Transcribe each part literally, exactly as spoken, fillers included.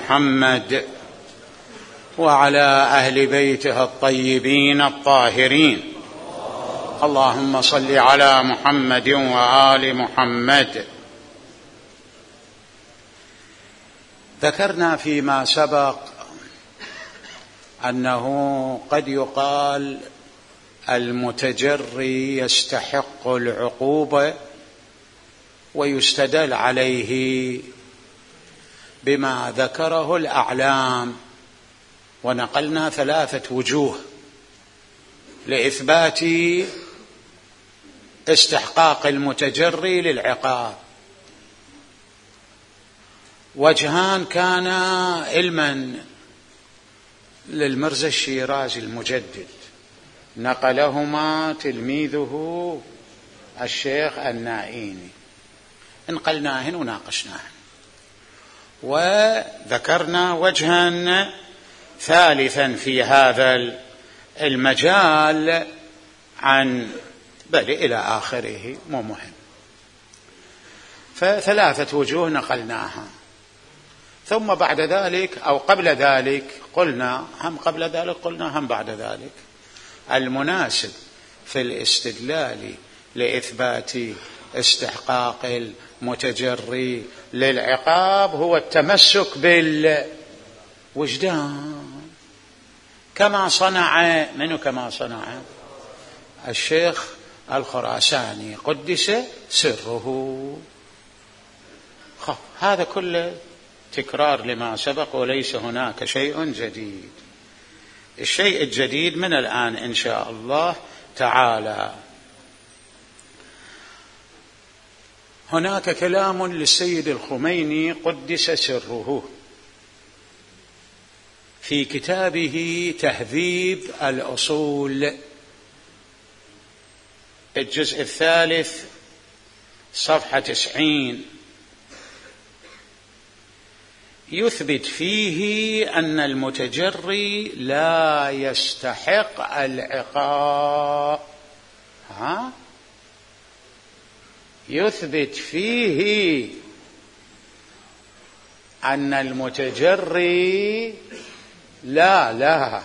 محمد وعلى أهل بيته الطيبين الطاهرين. اللهم صل على محمد وآل محمد. ذكرنا فيما سبق أنه قد يقال المتجري يستحق العقوبة ويستدل عليه بما ذكره الأعلام، ونقلنا ثلاثة وجوه لإثبات استحقاق المتجري للعقاب. وجهان كان علما للمرزا الشيرازي المجدد، نقلهما تلميذه الشيخ النائيني، انقلناهن وناقشناهن. وذكرنا وجها ثالثا في هذا المجال عن بل إلى آخره، مو مهم. فثلاثة وجوه نقلناها، ثم بعد ذلك أو قبل ذلك قلنا هم قبل ذلك قلنا هم بعد ذلك المناسب في الاستدلال لإثبات استحقاق المتجري للعقاب هو التمسك بالوجدان، كما صنع منه كما صنع الشيخ الخراساني قدس سره. هذا كله تكرار لما سبق وليس هناك شيء جديد. الشيء الجديد من الآن إن شاء الله تعالى. هناك كلام للسيد الخميني قدس سره في كتابه تهذيب الأصول، الجزء الثالث صفحة تسعين، يثبت فيه أن المتجري لا يستحق العقاب. ها؟ يثبت فيه أن المتجري لا لا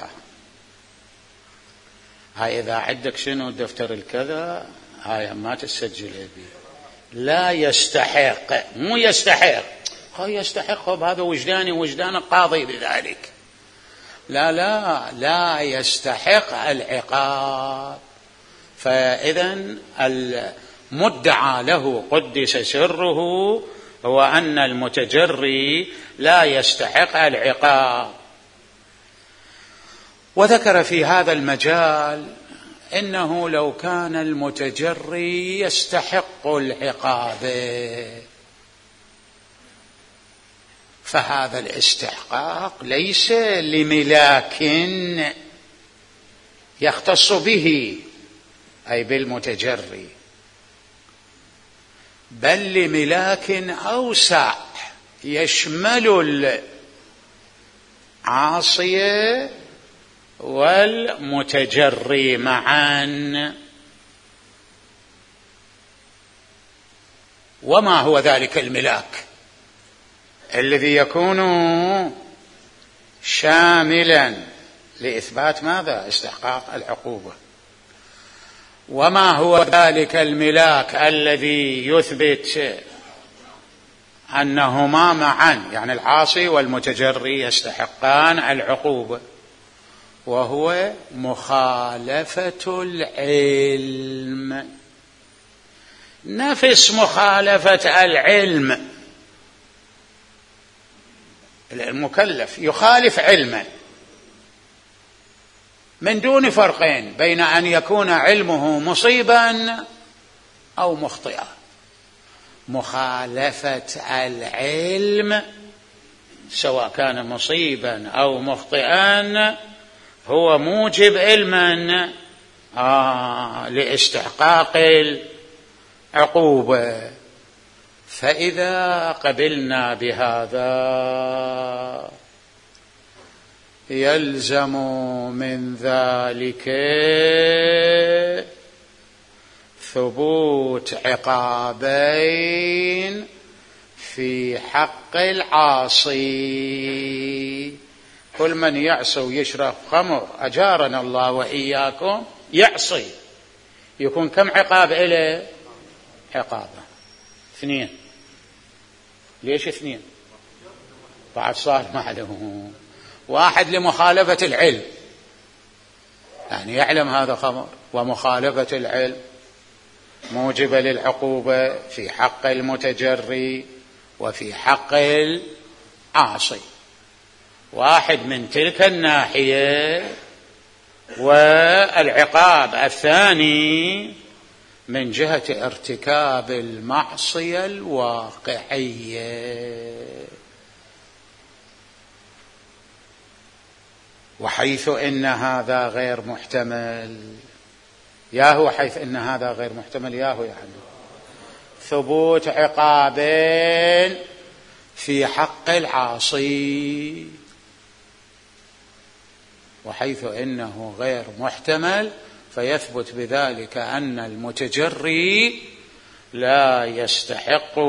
هاي إذا عندك شنو دفتر الكذا هاي ما تسجل بي. لا يستحق، مو يستحق، هو يستحق هذا وجداني وجدان قاضي بذلك. لا لا لا يستحق العقاب. فإذن المدعى له قدس سره هو أن المتجري لا يستحق العقاب. وذكر في هذا المجال إنه لو كان المتجري يستحق العقاب فهذا الاستحقاق ليس لملاك يختص به أي بالمتجري، بل لملاك أوسع يشمل العاصي والمتجري معا. وما هو ذلك الملاك الذي يكون شاملا لإثبات ماذا؟ استحقاق العقوبة. وما هو ذلك الملاك الذي يثبت أنهما معا يعني العاصي والمتجري يستحقان العقوبة؟ وهو مخالفة العلم، نفس مخالفة العلم. المكلف يخالف علما من دون فرقين بين أن يكون علمه مصيبا أو مخطئا. مخالفة العلم سواء كان مصيبا أو مخطئا هو موجب علما آه لاستحقاق العقوبة. فإذا قبلنا بهذا يلزم من ذلك ثبوت عقابين في حق العاصي. كل من يعصي ويشرب خمر أجارنا الله وإياكم يعصي، يكون كم عقاب إليه؟ عقابه اثنين. ليش اثنين؟ بعد صار معلوم. واحد لمخالفة العلم، يعني يعلم هذا خمر، ومخالفة العلم موجبة للعقوبة في حق المتجري وفي حق العاصي. واحد من تلك الناحية، والعقاب الثاني من جهة ارتكاب المعصية الواقعية. وحيث إن هذا غير محتمل، ياهو حيث إن هذا غير محتمل ياهو يعني ثبوت عقابين في حق العاصي، وحيث إنه غير محتمل فيثبت بذلك أن المتجري لا يستحق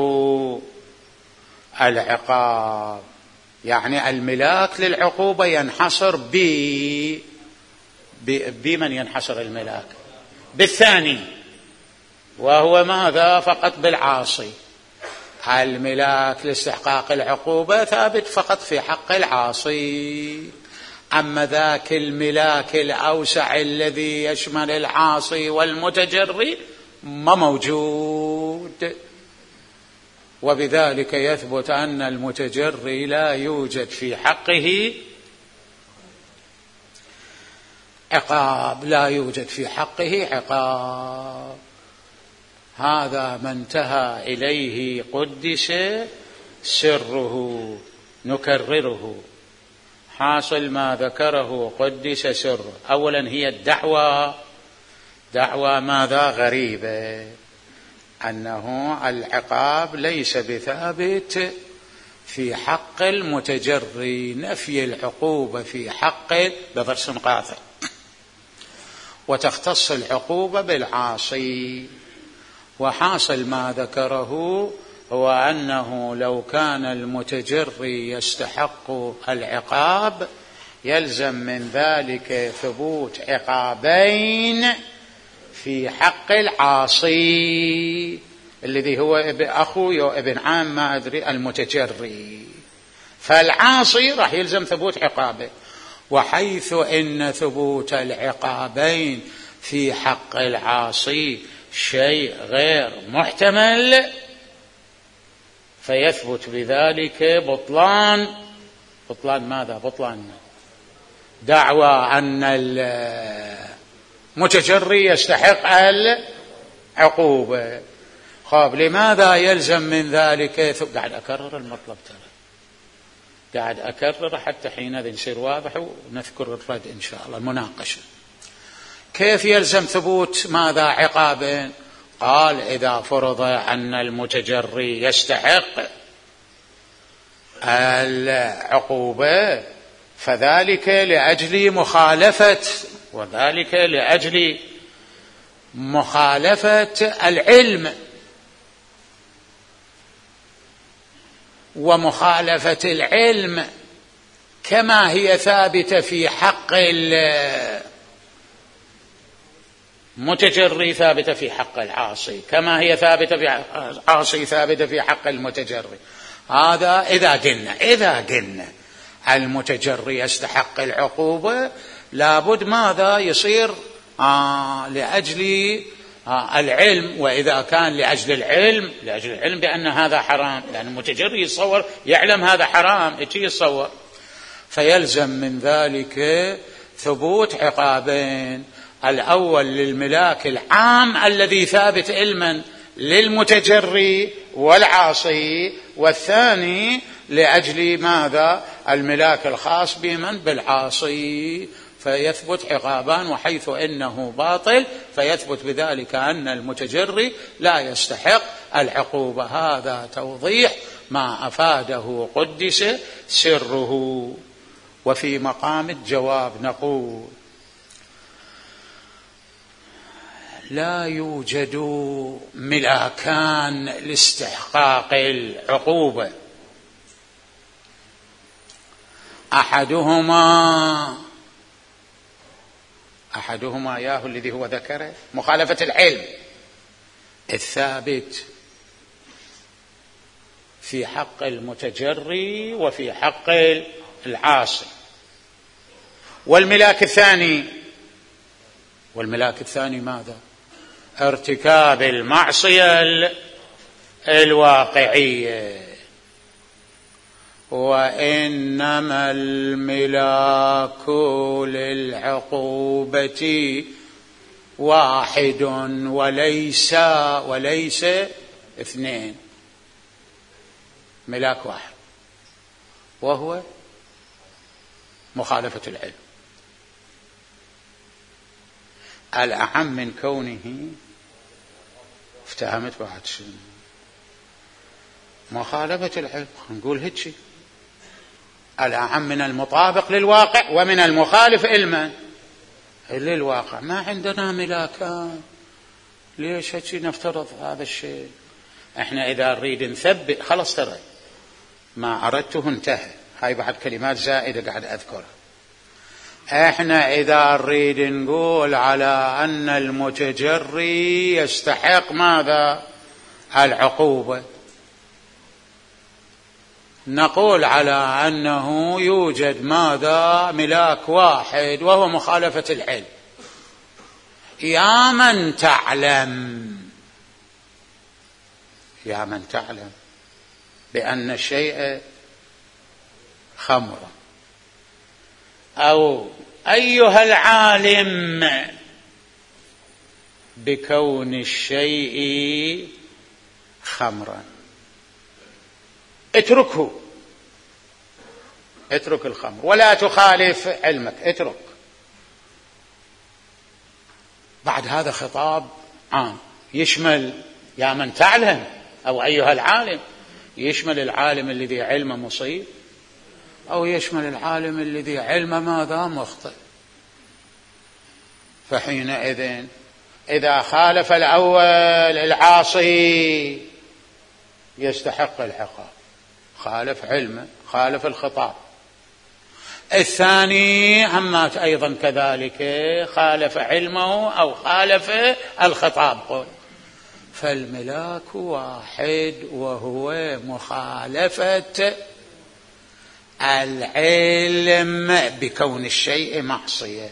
العقاب. يعني الملاك للعقوبة ينحصر ب بمن ينحصر الملاك؟ بالثاني، وهو ماذا؟ فقط بالعاصي. الملاك لاستحقاق العقوبة ثابت فقط في حق العاصي. أما ذاك الملاك الأوسع الذي يشمل العاصي والمتجري ما موجود، وبذلك يثبت أن المتجري لا يوجد في حقه عقاب، لا يوجد في حقه عقاب. هذا ما انتهى إليه قدس سره. نكرره، حاصل ما ذكره قدس سره. أولا هي الدعوة، دعوة ماذا؟ غريبة، أنه العقاب ليس بثابت في حق المتجري، نفي العقوبة في حق بضرس قاطع، وتختص العقوبة بالعاصي. وحاصل ما ذكره هو أنه لو كان المتجري يستحق العقاب يلزم من ذلك ثبوت عقابين في حق العاصي الذي هو أخو أو ابن عام ما أدري المتجري، فالعاصي راح يلزم ثبوت عقابه. وحيث إن ثبوت العقابين في حق العاصي شيء غير محتمل فيثبت بذلك بطلان. بطلان ماذا؟ بطلان دعوى أن المتجري يستحق العقوبة. خاب لماذا يلزم من ذلك؟ قاعد أكرر المطلب، ترى قاعد أكرر حتى حينئذ يصير واضح ونذكر الرد إن شاء الله المناقشة. كيف يلزم ثبوت ماذا؟ عقابين. قال إذا فرض أن المتجري يستحق العقوبة فذلك لأجل مخالفة، وذلك لأجل مخالفة العلم، ومخالفة العلم كما هي ثابتة في حق المتجري ثابتة في حق العاصي، كما هي ثابتة في العاصي ثابتة في حق المتجري. هذا إذا قلنا إذا قلنا المتجري يستحق العقوبة لابد ماذا يصير؟ آه لأجل آه العلم. وإذا كان لأجل العلم لأجل العلم بأن هذا حرام، لأن المتجري يتصور يعلم هذا حرام يجي يتصور، فيلزم من ذلك ثبوت عقابين. الأول للملاك العام الذي ثابت علما للمتجري والعاصي، والثاني لأجل ماذا؟ الملاك الخاص بمن؟ بالعاصي، فيثبت عقابان. وحيث إنه باطل فيثبت بذلك أن المتجري لا يستحق العقوبة. هذا توضيح ما أفاده قدس سره. وفي مقام الجواب نقول لا يوجد ملاكان لاستحقاق العقوبة، أحدهما أحدهما ياهو الذي هو ذكره مخالفة العلم الثابت في حق المتجري وفي حق العاصي، والملاك الثاني والملاك الثاني ماذا؟ ارتكاب المعصية الواقعية. وإنما الملاك للعقوبة واحد وليس وليس اثنين، ملاك واحد وهو مخالفة العلم. الأعم من كونه افتهمت بعد شنو مخالفة العلم، نقول هيك الأعم من المطابق للواقع ومن المخالف علما للواقع. ما عندنا ملاكان، ليش هيك نفترض هذا الشيء؟ احنا إذا نريد نثبت خلاص ترى ما أردته انتهى، هاي بعد كلمات زائدة قاعد أذكرها. احنا إذا نريد نقول على أن المتجري يستحق ماذا؟ العقوبة، نقول على أنه يوجد ماذا؟ ملاك واحد وهو مخالفة العلم. يا من تعلم يا من تعلم بأن الشيء خمر، أو أيها العالم بكون الشيء خمرا، اتركه، اترك الخمر ولا تخالف علمك، اترك. بعد هذا خطاب عام يشمل يا من تعلم أو أيها العالم، يشمل العالم الذي علمه مصيب أو يشمل العالم الذي علمه ماذا؟ مخطئ. فحينئذ إذا خالف الأول العاصي يستحق العقاب، خالف علمه، خالف الخطاب. الثاني همات أيضا كذلك، خالف علمه أو خالف الخطاب. قل فالملاك واحد وهو مخالفة العلم بكون الشيء معصية.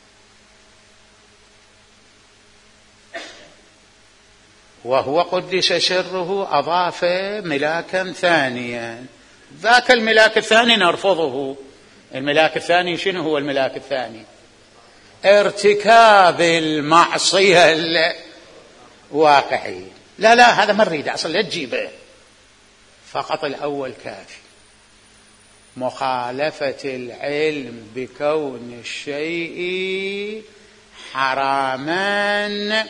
وهو قدس سره أضاف ملاكا ثانيا، ذاك الملاك الثاني نرفضه. الملاك الثاني شنو هو الملاك الثاني؟ ارتكاب المعصية الواقعية. لا لا هذا ما نريد أصلا، لا تجيبه، فقط الأول كافي. مخالفة العلم بكون الشيء حراما،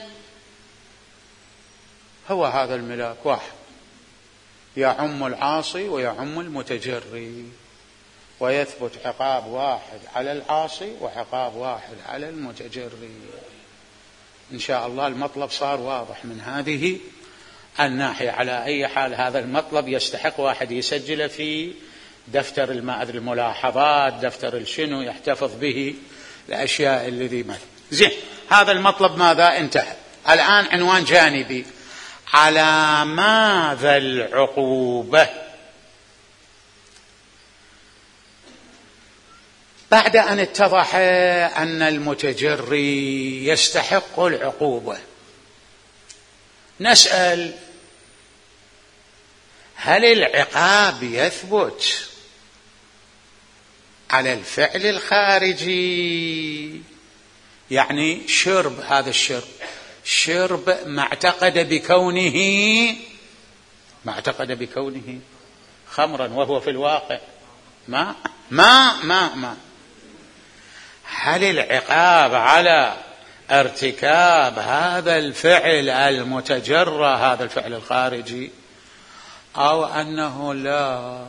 هو هذا الملاك واحد يعم العاصي ويعم المتجري، ويثبت عقاب واحد على العاصي وعقاب واحد على المتجري. إن شاء الله المطلب صار واضح من هذه الناحية. على أي حال هذا المطلب يستحق واحد يسجله في دفتر الملاحظات، دفتر الشنو، يحتفظ به الأشياء الذي ما زين. هذا المطلب ماذا؟ انتهى. الآن عنوان جانبي، على ماذا العقوبة؟ بعد أن اتضح أن المتجري يستحق العقوبة، نسأل هل العقاب يثبت على الفعل الخارجي؟ يعني شرب، هذا الشرب شرب ما اعتقد بكونه ما اعتقد بكونه خمرا وهو في الواقع ما ما ما ما هل العقاب على ارتكاب هذا الفعل المتجرى، هذا الفعل الخارجي، أو أنه لا،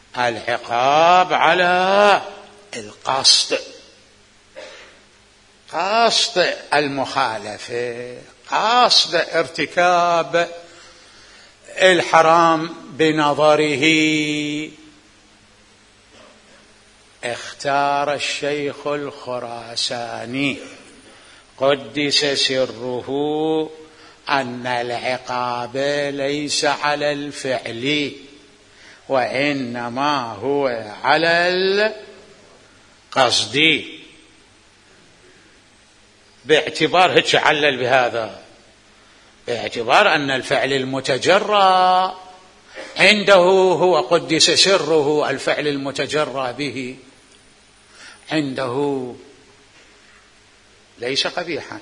العقاب على القصد؟ قصد المخالفة، قصد ارتكاب الحرام بنظره. اختار الشيخ الخراساني قدس سره أن العقاب ليس على الفعل وإنما هو على القصد، باعتبار هيك علل بهذا، باعتبار أن الفعل المتجرى عنده هو قدس سره، الفعل المتجرى به عنده ليس قبيحا،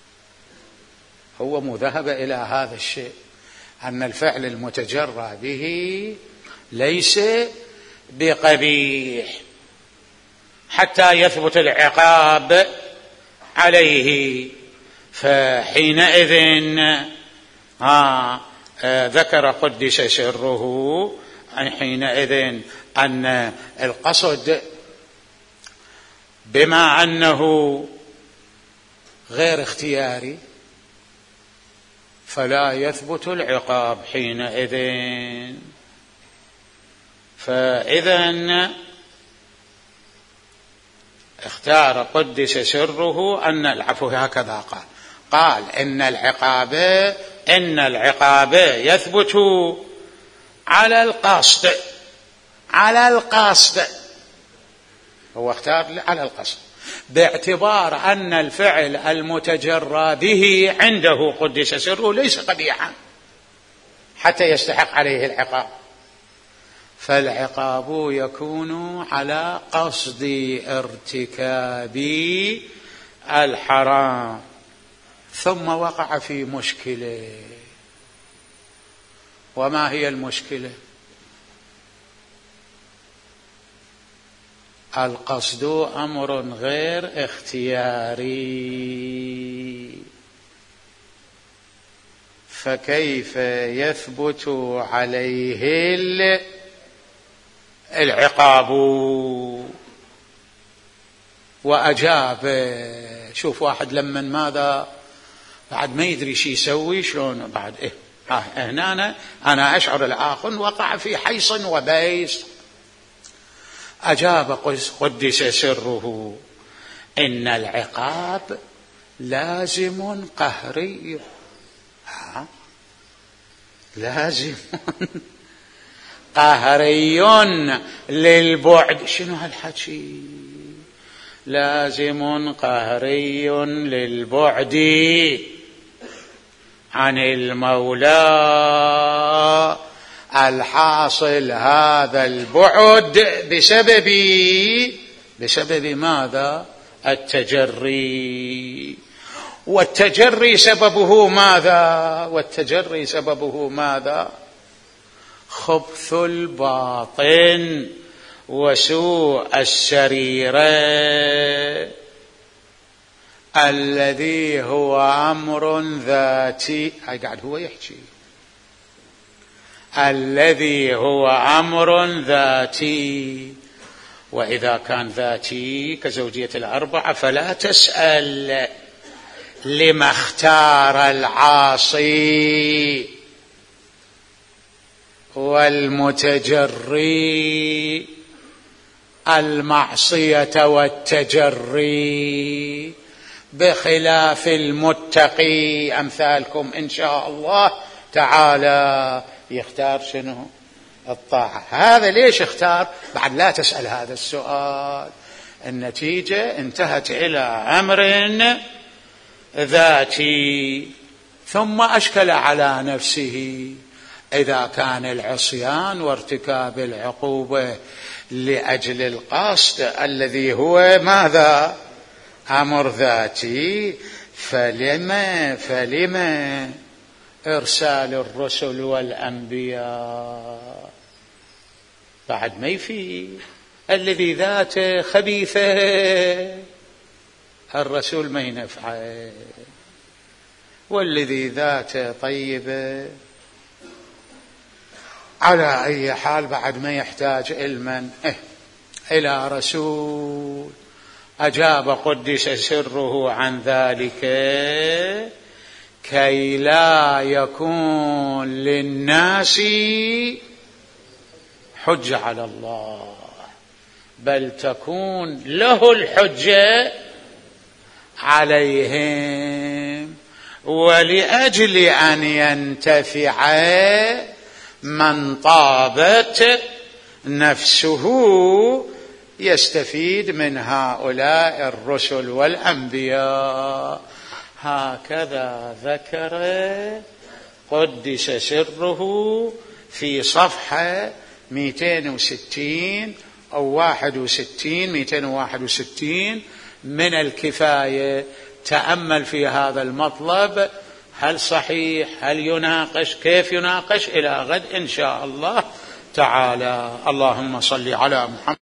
هو مذهب إلى هذا الشيء، أن الفعل المتجرى به ليس بقبيح حتى يثبت العقاب عليه. فحينئذ آه آه ذكر قدس سره حينئذ أن القصد بما أنه غير اختياري فلا يثبت العقاب حينئذ. فإذا اختار قدس سره أن العفو هكذا قال قال إن العقاب إن العقاب يثبت على القصد، على القصد، هو اختار على القصد باعتبار أن الفعل المتجرى به عنده قدس سره ليس قبيحا حتى يستحق عليه العقاب، فالعقاب يكون على قصد ارتكاب الحرام. ثم وقع في مشكلة، وما هي المشكلة؟ القصد أمر غير اختياري، فكيف يثبت عليه العقاب؟ وأجاب، شوف واحد لما ماذا بعد ما يدري شي يسوي شلون بعد إيه ها هنا أنا, أنا أشعر الآخر وقع في حيص وبيس. أجاب قدس سره إن العقاب لازم قهري، ها لازم قهري للبعد. شنو هالحكي؟ لازم قهري للبعد عن المولى، الحاصل هذا البعد بسبب بسبب ماذا؟ التجري. والتجري سببه ماذا؟ والتجري سببه ماذا؟ خبث الباطن وسوء السريرة الذي هو أمر ذاتي. هاي قاعد هو يحكي الذي هو أمر ذاتي، وإذا كان ذاتي كزوجية الأربعة فلا تسأل لما اختار العاصي والمتجري المعصية والتجري، بخلاف المتقي أمثالكم إن شاء الله تعالى يختار شنو؟ الطاعة. هذا ليش اختار؟ بعد لا تسأل هذا السؤال. النتيجة انتهت إلى أمر ذاتي. ثم أشكل على نفسه إذا كان العصيان وارتكاب العقوبة لأجل القصد الذي هو ماذا؟ أمر ذاتي، فلما فلما إرسال الرسل والأنبياء بعد ما يفي الذي ذاته خبيثة الرسول ما ينفعه، والذي ذاته طيبة على أي حال بعد ما يحتاج علما إيه إلى رسول أجاب قدس سره عن ذلك كي لا يكون للناس حجة على الله، بل تكون له الحجة عليهم، ولأجل أن ينتفع من طابت نفسه يستفيد من هؤلاء الرسل والأنبياء. هكذا ذكر قدس سره في صفحة مئتين وستين أو واحد وستين مئتين وواحد وستين من الكفاية. تأمل في هذا المطلب، هل صحيح، هل يناقش، كيف يناقش، إلى غد إن شاء الله تعالى. اللهم صل على محمد.